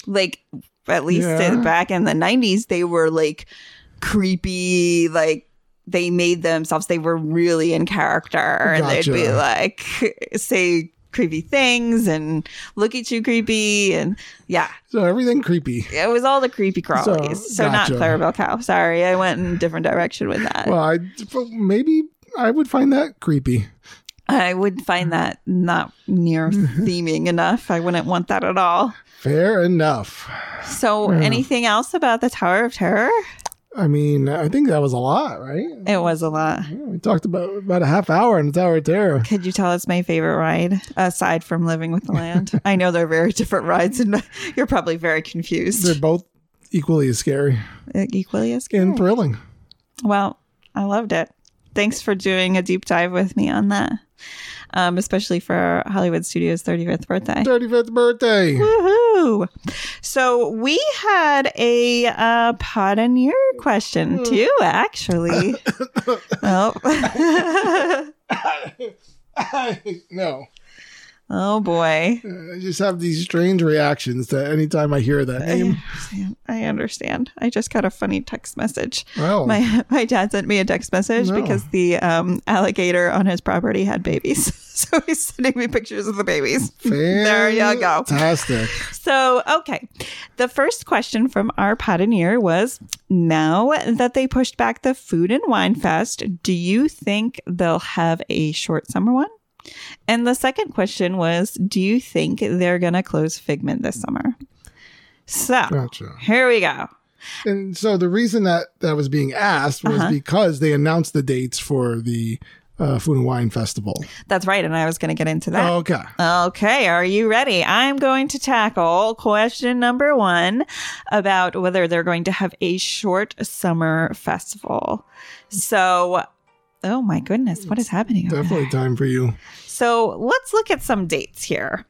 Speaker 1: Like, at least back in the 90s, they were like creepy, like they made themselves, they were really in character, and they'd be like, say creepy things and look at you creepy, and
Speaker 2: so everything creepy.
Speaker 1: It was all the creepy crawlies. So not Clarabelle Cow. Sorry, I went in a different direction with that.
Speaker 2: Well, maybe I would find that creepy.
Speaker 1: I would find that not near theming enough. I wouldn't want that at all.
Speaker 2: Fair enough.
Speaker 1: So anything else about the Tower of Terror?
Speaker 2: I mean, I think that was a lot, right?
Speaker 1: It was a lot.
Speaker 2: Yeah, we talked about a half hour on the Tower of Terror.
Speaker 1: Could you tell us my favorite ride, aside from Living with the Land? I know they're very different rides, and you're probably very confused.
Speaker 2: They're both equally as scary.
Speaker 1: Equally as scary?
Speaker 2: And thrilling.
Speaker 1: Well, I loved it. Thanks for doing a deep dive with me on that. Especially for Hollywood Studios' 35th birthday.
Speaker 2: 35th birthday.
Speaker 1: Woohoo! So we had a Pod and Year question too, actually.
Speaker 2: No.
Speaker 1: Oh boy.
Speaker 2: I just have these strange reactions to anytime I hear that name.
Speaker 1: I understand. I just got a funny text message.
Speaker 2: Oh.
Speaker 1: My dad sent me a text message because the alligator on his property had babies. So he's sending me pictures of the babies. There you go.
Speaker 2: Fantastic.
Speaker 1: So, okay. The first question from our Pod and Year was, now that they pushed back the Food and Wine Fest, do you think they'll have a short summer one? And the second question was, do you think they're going to close Figment this summer? So, Here we go.
Speaker 2: And so the reason that was being asked was because they announced the dates for the Food and Wine Festival.
Speaker 1: That's right. And I was going to get into that.
Speaker 2: Okay.
Speaker 1: Okay. Are you ready? I'm going to tackle question number 1 about whether they're going to have a short summer festival. So, oh my goodness, what is happening?
Speaker 2: Definitely time for you.
Speaker 1: So let's look at some dates here.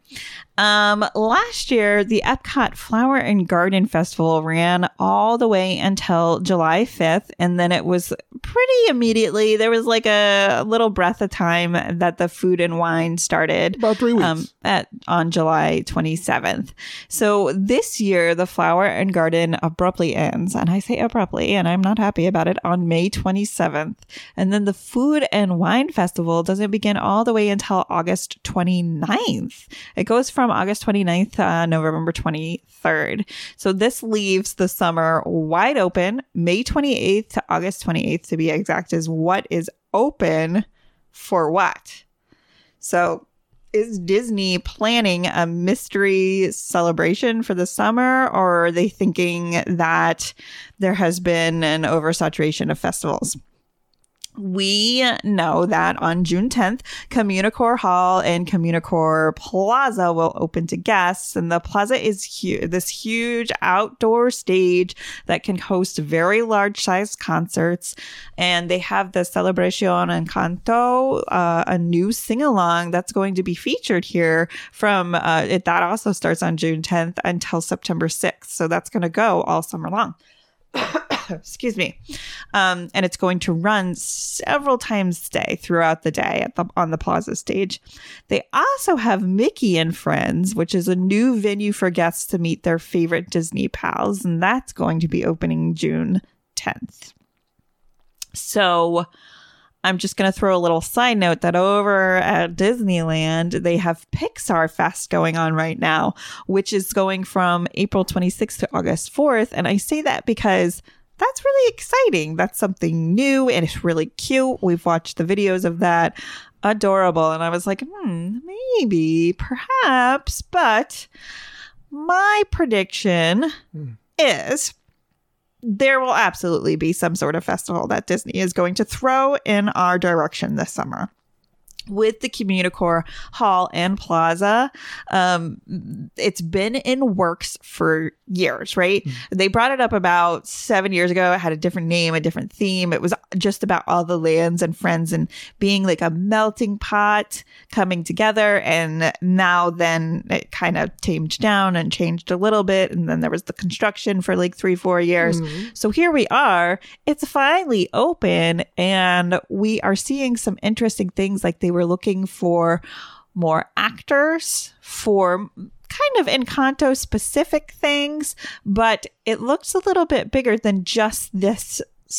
Speaker 1: Last year, the Epcot Flower and Garden Festival ran all the way until July 5th. And then it was pretty immediately. There was like a little breath of time that the Food and Wine started.
Speaker 2: About 3 weeks.
Speaker 1: On July 27th. So this year, the Flower and Garden abruptly ends. And I say abruptly, and I'm not happy about it, on May 27th. And then the Food and Wine Festival doesn't begin all the way until August 29th. It goes from August 29th to November 23rd. So this leaves the summer wide open. May 28th to August 28th, to be exact, is what is open for what. So is Disney planning a mystery celebration for the summer, or are they thinking that there has been an oversaturation of festivals? We know that on June 10th, Communicore Hall and Communicore Plaza will open to guests. And the Plaza is this huge outdoor stage that can host very large-sized concerts. And they have the Celebración Encanto, a new sing-along that's going to be featured here from, that also starts on June 10th until September 6th. So that's going to go all summer long. Excuse me. And it's going to run several times a day throughout the day on the Plaza stage. They also have Mickey and Friends, which is a new venue for guests to meet their favorite Disney pals. And that's going to be opening June 10th. So I'm just going to throw a little side note that over at Disneyland, they have Pixar Fest going on right now, which is going from April 26th to August 4th. And I say that because that's really exciting. That's something new and it's really cute. We've watched the videos of that. Adorable. And I was like, maybe, perhaps. But my prediction is there will absolutely be some sort of festival that Disney is going to throw in our direction this summer. With the Communicore Hall and Plaza, it's been in works for years, right? They brought it up about 7 years ago. It had a different name, a different theme. It was just about all the lands and friends and being like a melting pot coming together. And now then it kind of tamed down and changed a little bit. And then there was the construction for like 3-4 years. So here we are. It's finally open and we are seeing some interesting things. Like they were looking for more actors for kind of Encanto specific things, but it looks a little bit bigger than just this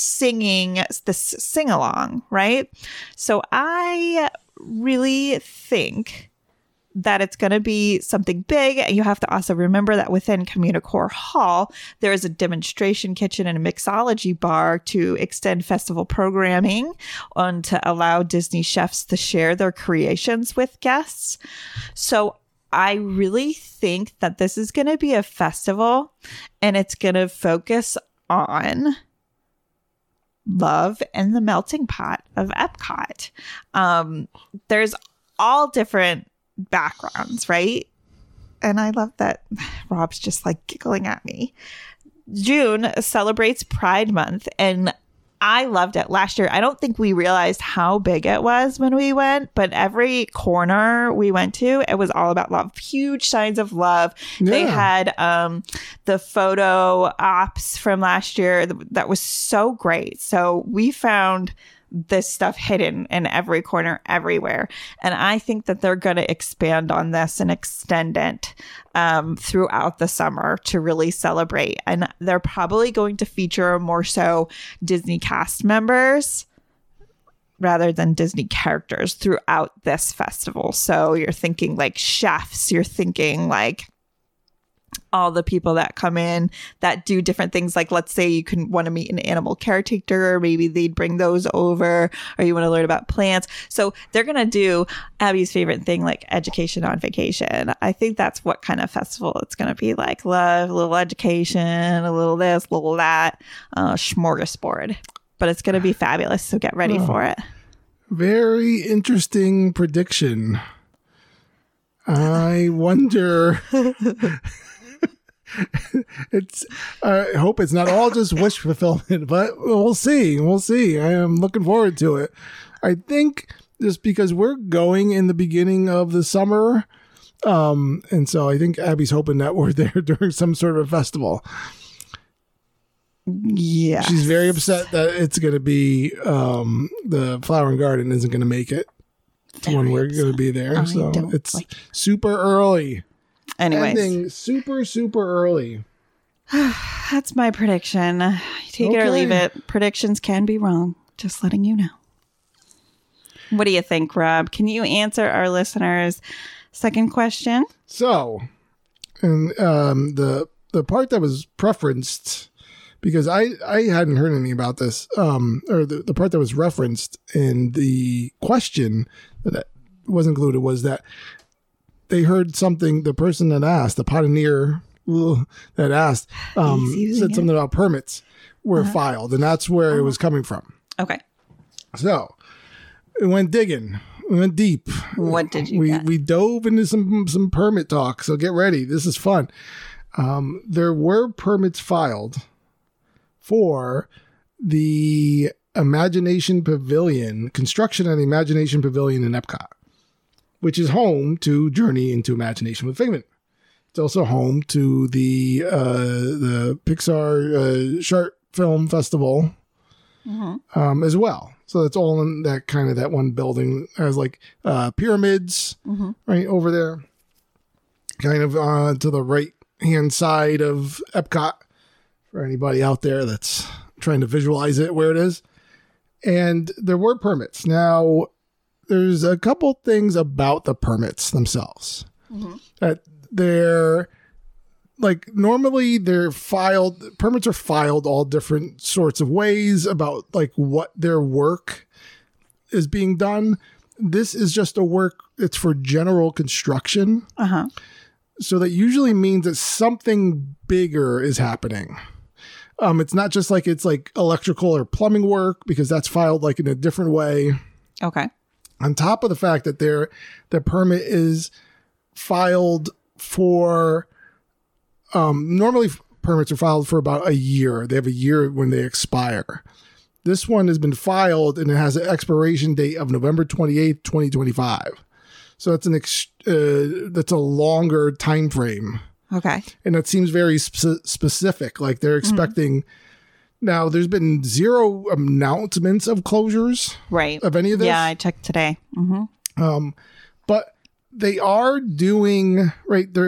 Speaker 1: sing along, right? So I really think that it's going to be something big. You have to also remember that within Communicore Hall, there is a demonstration kitchen and a mixology bar to extend festival programming and to allow Disney chefs to share their creations with guests. So I really think that this is going to be a festival, and it's going to focus on love and the melting pot of Epcot. There's all different backgrounds, right? And I love that Rob's just like giggling at me. June celebrates Pride Month, and I loved it last year. I don't think we realized how big it was when we went, but every corner we went to, it was all about love. Huge signs of love. Yeah. They had the photo ops from last year that was so great. So we found this stuff hidden in every corner, everywhere. And I think that they're going to expand on this and extend it throughout the summer to really celebrate. And they're probably going to feature more so Disney cast members rather than Disney characters throughout this festival. So you're thinking like chefs, you're thinking like all the people that come in that do different things. Like, let's say you can want to meet an animal caretaker, maybe they'd bring those over, or you want to learn about plants. So they're going to do Abby's favorite thing, like education on vacation. I think that's what kind of festival it's going to be like. Love, a little education, a little this, a little that, smorgasbord. But it's going to be fabulous. So get ready for it.
Speaker 2: Very interesting prediction. I wonder... I hope it's not all just wish fulfillment, but we'll see. I am looking forward to it. I think just because we're going in the beginning of the summer, and so I think Abby's hoping that we're there during some sort of a festival.
Speaker 1: Yeah,
Speaker 2: she's very upset that it's going to be the Flower and Garden isn't going to make it when we're going to be there. So it's super early.
Speaker 1: Anyways.
Speaker 2: Ending super early.
Speaker 1: That's my prediction. Take it or leave it. Predictions can be wrong. Just letting you know. What do you think, Rob? Can you answer our listeners' second question?
Speaker 2: So, and the part that was preferenced, because I hadn't heard anything about this, or the part that was referenced in the question that was included was that they heard something, the person that asked, the Pioneer that asked, said something about permits were filed, and that's where it was coming from.
Speaker 1: Okay.
Speaker 2: So, we went digging. We went deep.
Speaker 1: What did you get?
Speaker 2: We dove into some permit talk, so get ready. This is fun. There were permits filed for the Imagination Pavilion, construction of the Imagination Pavilion in Epcot, which is home to Journey into Imagination with Figment. It's also home to the Pixar Short Film Festival as well. So that's all in that kind of that one building. Has like pyramids right over there, kind of to the right hand side of Epcot for anybody out there that's trying to visualize it where it is. And there were permits. Now, there's a couple things about the permits themselves that they're like, normally they're filed, permits are filed all different sorts of ways about like what their work is being done. This is just a work, it's for general construction. So that usually means that something bigger is happening. It's not just like it's like electrical or plumbing work, because that's filed like in a different way.
Speaker 1: Okay.
Speaker 2: On top of the fact that the permit is filed for, normally permits are filed for about a year. They have a year when they expire. This one has been filed and it has an expiration date of November 28th, 2025. So that's that's a longer time frame.
Speaker 1: Okay.
Speaker 2: And that seems very specific. Like they're expecting. Now, there's been zero announcements of closures,
Speaker 1: right,
Speaker 2: of any of this.
Speaker 1: Yeah, I checked today.
Speaker 2: But they are doing, right,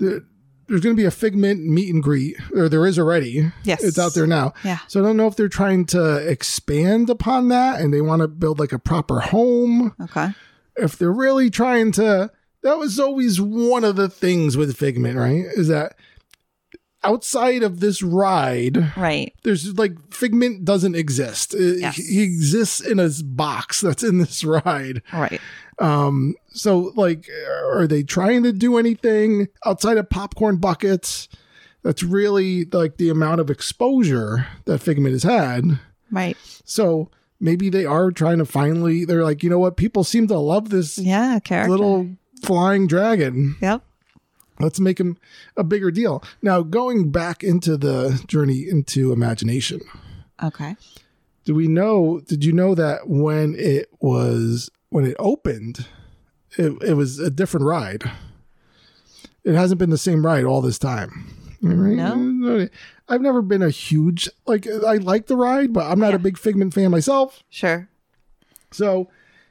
Speaker 2: there's going to be a Figment meet and greet, or there is already.
Speaker 1: Yes.
Speaker 2: It's out there now.
Speaker 1: Yeah.
Speaker 2: So I don't know if they're trying to expand upon that and they want to build like a proper home.
Speaker 1: Okay.
Speaker 2: If they're really trying to, that was always one of the things with Figment, right? Is that outside of this ride,
Speaker 1: right,
Speaker 2: there's like Figment doesn't exist.
Speaker 1: Yes.
Speaker 2: He exists in a box that's in this ride.
Speaker 1: Right.
Speaker 2: So like, are they trying to do anything outside of popcorn buckets? That's really like the amount of exposure that Figment has had.
Speaker 1: Right.
Speaker 2: So maybe they are trying to finally, they're like, you know what? People seem to love this
Speaker 1: character.
Speaker 2: little flying dragon.
Speaker 1: Yep.
Speaker 2: Let's make him a bigger deal. Now, going back into the journey into imagination.
Speaker 1: Okay.
Speaker 2: Did you know that when it opened, it was a different ride? It hasn't been the same ride all this time. Right?
Speaker 1: No.
Speaker 2: I've never been a huge, I like the ride, but I'm not a big Figment fan myself.
Speaker 1: Sure.
Speaker 2: So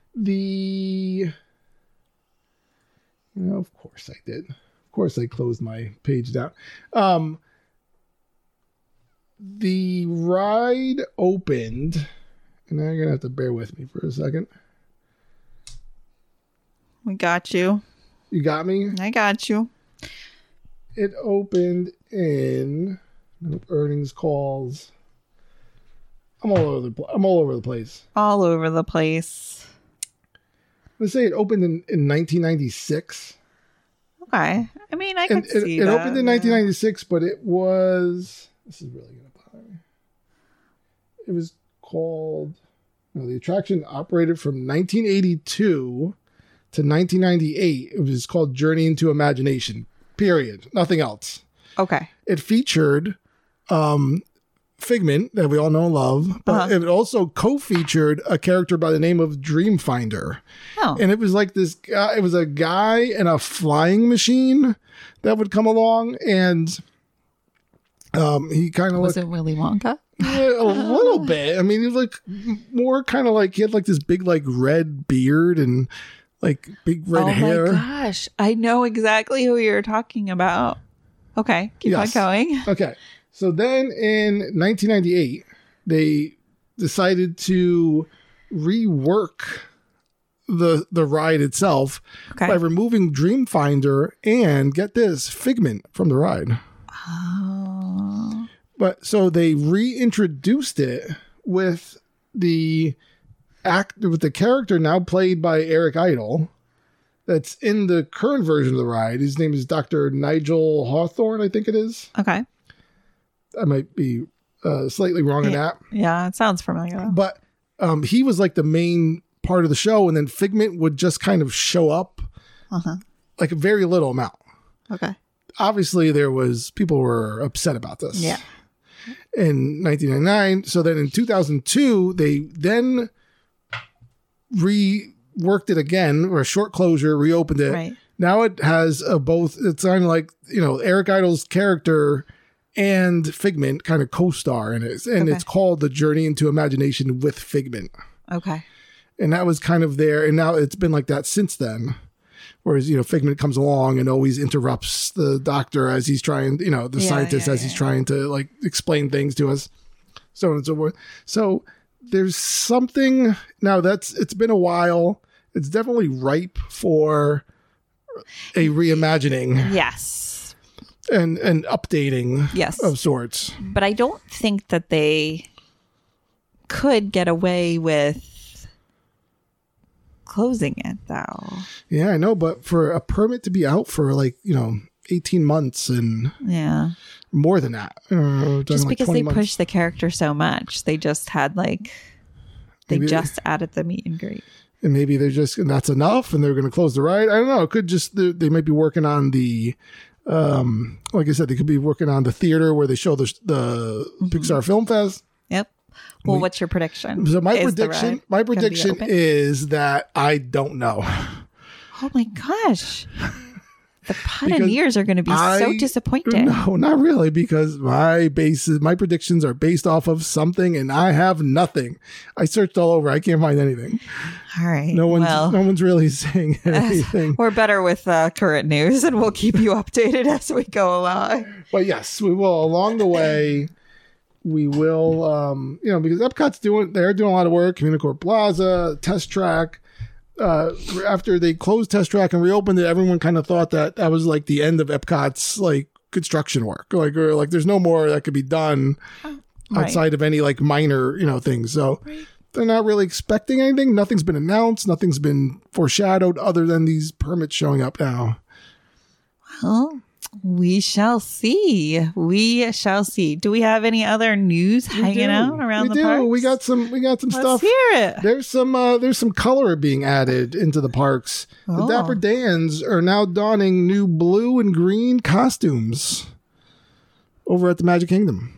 Speaker 2: of course I did. Of course I closed my page down. The ride opened, and now you're going to have to bear with me for a second.
Speaker 1: We got you.
Speaker 2: You got me?
Speaker 1: I got you.
Speaker 2: It opened in earnings calls. I'm all over the place.
Speaker 1: All over the place.
Speaker 2: Let's say it opened in 1996.
Speaker 1: Okay. I mean, I could see
Speaker 2: it
Speaker 1: that.
Speaker 2: opened in 1996, but it was... This is really going to bother me. It was called... No, the attraction operated from 1982 to 1998. It was called Journey into Imagination. Period. Nothing else.
Speaker 1: Okay.
Speaker 2: It featured Figment, that we all know and love, but it also co-featured a character by the name of Dreamfinder.
Speaker 1: Oh.
Speaker 2: And it was like this guy, it was a guy in a flying machine that would come along, and he kind of
Speaker 1: Was it Willy Wonka?
Speaker 2: Yeah, a little bit. I mean, he was more kind of he had this big red beard and big red hair.
Speaker 1: Oh my gosh. I know exactly who you're talking about. Okay. Keep on going.
Speaker 2: Okay. So then in 1998, they decided to rework the ride itself by removing Dreamfinder and, get this, Figment from the ride.
Speaker 1: Oh.
Speaker 2: But so they reintroduced it with the character now played by Eric Idle that's in the current version of the ride. His name is Dr. Nigel Hawthorne, I think it is.
Speaker 1: Okay.
Speaker 2: I might be slightly wrong on that.
Speaker 1: Yeah, it sounds familiar.
Speaker 2: But he was the main part of the show, and then Figment would just kind of show up a very little amount.
Speaker 1: Okay.
Speaker 2: Obviously, people were upset about this.
Speaker 1: Yeah.
Speaker 2: In 1999. So then in 2002, they then reworked it again, or a short closure, reopened it.
Speaker 1: Right.
Speaker 2: Now it has both. It's kind of Eric Idle's character and Figment kind of co-star in it. And it's called The Journey into Imagination with Figment. Okay. And that was kind of there. And now it's been like that since then. Whereas, Figment comes along and always interrupts the doctor as he's trying, the scientist as he's trying to explain things to us, so on and so forth. So there's something now it's been a while. It's definitely ripe for a reimagining.
Speaker 1: Yes.
Speaker 2: And updating of sorts.
Speaker 1: But I don't think that they could get away with closing it, though.
Speaker 2: Yeah, I know. But for a permit to be out for 18 months and more than that.
Speaker 1: Just because they pushed the character so much. They just had just added the meet and greet.
Speaker 2: And maybe that's enough and they're going to close the ride. I don't know. It could just, they might be working on the... like I said, they could be working on the theater where they show the Pixar Film Fest.
Speaker 1: Yep. Well, what's your prediction?
Speaker 2: So my prediction is that I don't know.
Speaker 1: Oh my gosh. The Pioneers are going to be so disappointed.
Speaker 2: No, not really, because my predictions are based off of something, and I have nothing. I searched all over. I can't find anything.
Speaker 1: All right.
Speaker 2: No one's really saying anything.
Speaker 1: We're better with current news, and we'll keep you updated as we go along.
Speaker 2: But yes, we will. Along the way, we will, because Epcot's doing a lot of work. Communicore Plaza, Test Track. After they closed Test Track and reopened it, everyone kind of thought that was like the end of Epcot's like construction work, or there's no more that could be done outside of any like minor things. So they're not really expecting anything. Nothing's been announced. Nothing's been foreshadowed other than these permits showing up now.
Speaker 1: Well, we shall see. We shall see. Do we have any other news hanging out around the parks?
Speaker 2: We got some stuff.
Speaker 1: Let's hear it.
Speaker 2: There's some color being added into the parks. The Dapper Dans are now donning new blue and green costumes over at the Magic Kingdom.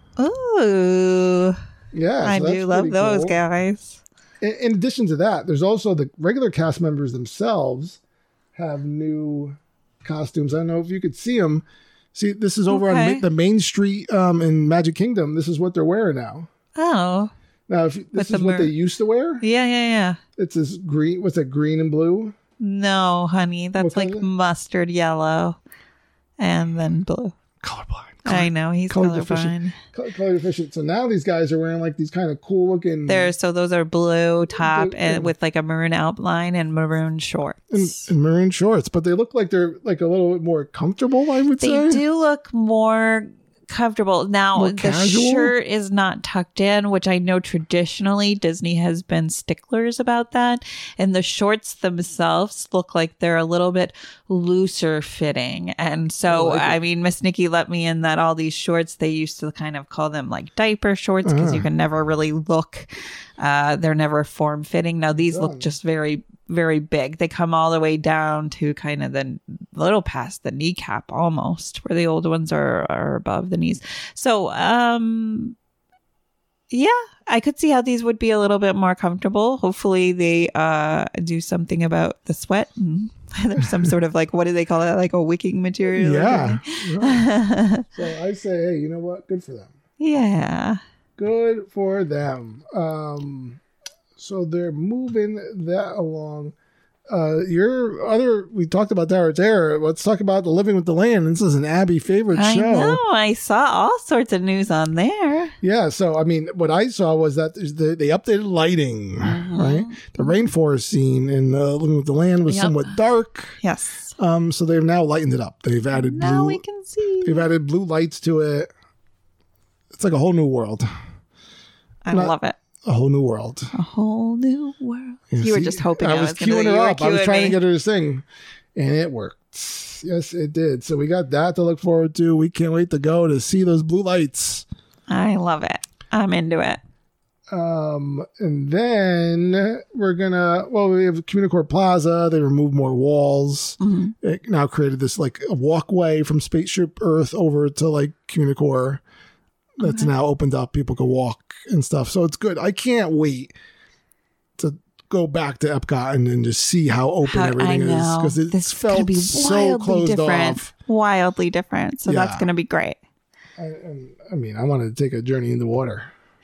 Speaker 1: Ooh.
Speaker 2: Yeah.
Speaker 1: I do love those guys.
Speaker 2: In addition to that, there's also the regular cast members themselves have new costumes. I don't know if you could see them. See, this is over on the Main Street in Magic Kingdom. This is what they're wearing now.
Speaker 1: Oh.
Speaker 2: Now, this is what they used to wear?
Speaker 1: Yeah.
Speaker 2: It's this green. What's that, green and blue?
Speaker 1: No, honey. That's like mustard yellow and then blue.
Speaker 2: Colorblind.
Speaker 1: I know, he's colorblind.
Speaker 2: Color deficient. So now these guys are wearing like these kind of cool looking.
Speaker 1: So those are blue top and with like a maroon outline and maroon shorts.
Speaker 2: And maroon shorts, but they look like they're like a little bit more comfortable, I would say.
Speaker 1: They do look more comfortable. Now, the shirt is not tucked in, which I know traditionally Disney has been sticklers about that. And the shorts themselves look like they're a little bit looser fitting. And so, I mean, Miss Nikki let me in that all these shorts, they used to kind of call them like diaper shorts because you can never really look, they're never form fitting. Now, these look just very, very big. They come all the way down to kind of the little past the kneecap almost, where the old ones are above the knees. So, yeah, I could see how these would be a little bit more comfortable. Hopefully they do something about the sweat. And there's some sort of like, what do they call it? Like a wicking material?
Speaker 2: Yeah. Right. So I say, hey, you know what? Good for them.
Speaker 1: Yeah.
Speaker 2: Good for them. So they're moving that along. We talked about Tower of Terror. Let's talk about the Living with the Land. This is an Abby favorite show.
Speaker 1: I know. I saw all sorts of news on there.
Speaker 2: Yeah. So, I mean, what I saw was that they updated lighting, right? The rainforest scene in Living with the Land was somewhat dark.
Speaker 1: Yes.
Speaker 2: So they've now lightened it up. They've added blue.
Speaker 1: Now we can see.
Speaker 2: They've added blue lights to it. It's like a whole new world.
Speaker 1: I love it.
Speaker 2: A whole new world.
Speaker 1: A whole new world. You were just hoping
Speaker 2: I was queuing her up. I was trying to get her to sing, and it worked. Yes, it did. So we got that to look forward to. We can't wait to go to see those blue lights.
Speaker 1: I love it. I'm into it.
Speaker 2: And then we have Communicore Plaza. They removed more walls. It now created this like a walkway from Spaceship Earth over to like Communicore. That's now opened up. People can walk and stuff. So it's good. I can't wait to go back to Epcot and just see how open everything is. Because it felt so closed off.
Speaker 1: Wildly different. So that's going to be great.
Speaker 2: I mean, I wanted to take a journey in the water.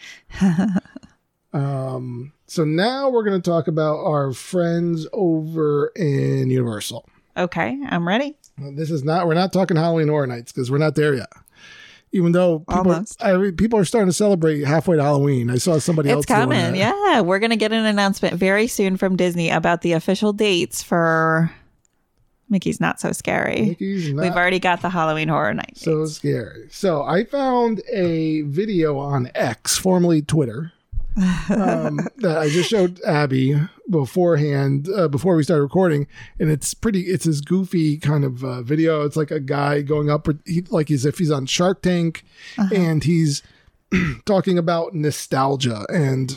Speaker 2: So now we're going to talk about our friends over in Universal.
Speaker 1: Okay, I'm ready.
Speaker 2: We're not talking Halloween Horror Nights because we're not there yet. Even though people are starting to celebrate halfway to Halloween. I saw somebody else doing that.
Speaker 1: It's coming. Yeah, we're going to get an announcement very soon from Disney about the official dates for Mickey's Not So Scary. We've already got the Halloween Horror Nights.
Speaker 2: So scary. So I found a video on X, formerly Twitter, that I just showed Abby beforehand, before we started recording, and it's this goofy kind of video. It's like a guy going up, like as if he's on Shark Tank, and he's talking about nostalgia and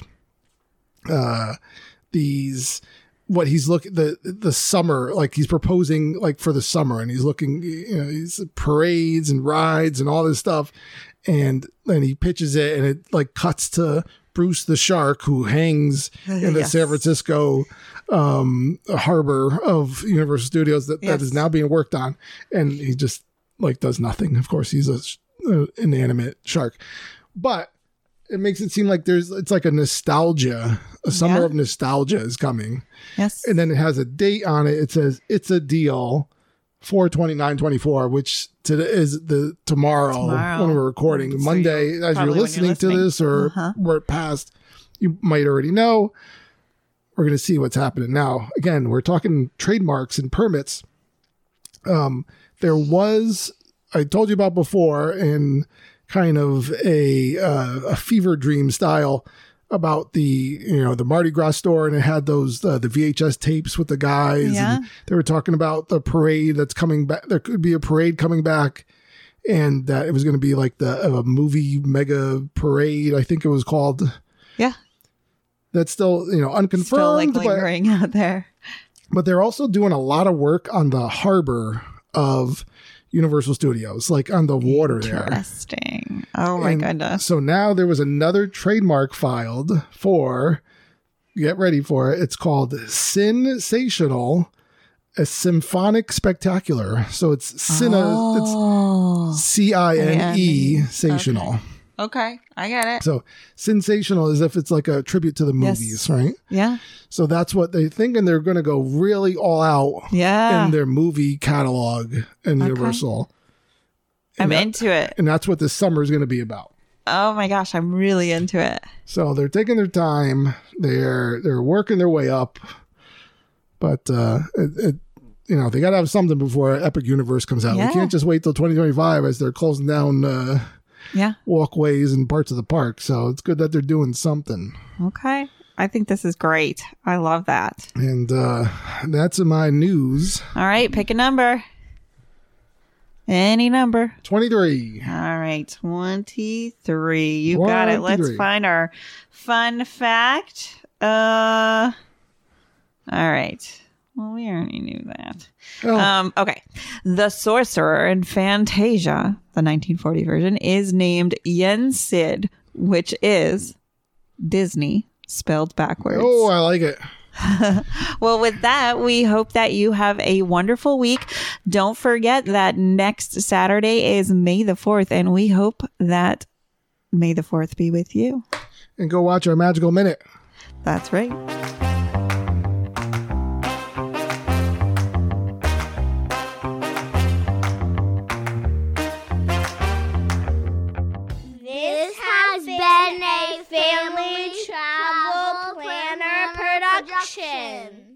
Speaker 2: what he's looking the summer, like he's proposing like for the summer, and he's looking, he's parades and rides and all this stuff, and then he pitches it, and it like cuts to Bruce the Shark, who hangs in the San Francisco harbor of Universal Studios that is now being worked on, and he just like does nothing. Of course, he's an inanimate shark, but it makes it seem like it's like a summer of nostalgia is coming.
Speaker 1: Yes,
Speaker 2: and then it has a date on it. It says it's a deal. 4/29/24, which today is tomorrow when we're recording. So Monday, as you're listening to this or where it passed, you might already know. We're going to see what's happening now. Again, we're talking trademarks and permits. There was, I told you about before, in kind of a fever dream style, about the Mardi Gras store, and it had those the VHS tapes with the guys. And they were talking about the parade that's coming back. There could be a parade coming back, and that it was going to be like the movie mega parade, I think it was called. Yeah, that's still unconfirmed,
Speaker 1: still like lingering out there.
Speaker 2: But they're also doing a lot of work on the harbor of Universal Studios, like on the water there.
Speaker 1: Interesting. Oh my goodness.
Speaker 2: So now there was another trademark filed for, get ready for it, it's called Sensational, a symphonic spectacular. So it's it's CINE, Sational.
Speaker 1: Okay, I get it.
Speaker 2: So sensational as if it's like a tribute to the movies, right?
Speaker 1: Yeah.
Speaker 2: So that's what they're thinking. They're going to go really all out in their movie catalog in Universal.
Speaker 1: I'm into it.
Speaker 2: And that's what this summer is going to be about.
Speaker 1: Oh my gosh, I'm really into it.
Speaker 2: So they're taking their time. They're working their way up. But they got to have something before Epic Universe comes out. We can't just wait till 2025 as they're closing down walkways and parts of the park. So it's good that they're doing something.
Speaker 1: Okay. I think this is great. I love that.
Speaker 2: And that's my news.
Speaker 1: All right. Pick a number. Any number.
Speaker 2: 23.
Speaker 1: All right. 23. You got it. Let's find our fun fact. All right. Well, we already knew that. Oh. Okay. The sorcerer in Fantasia, the 1940 version, is named Yen Sid, which is Disney spelled backwards.
Speaker 2: Oh, I like it.
Speaker 1: Well, with that, we hope that you have a wonderful week. Don't forget that next Saturday is May the 4th, and we hope that May the 4th be with you.
Speaker 2: And go watch our Magical Minute.
Speaker 1: That's right.
Speaker 3: This has been a Family Travel Planner production.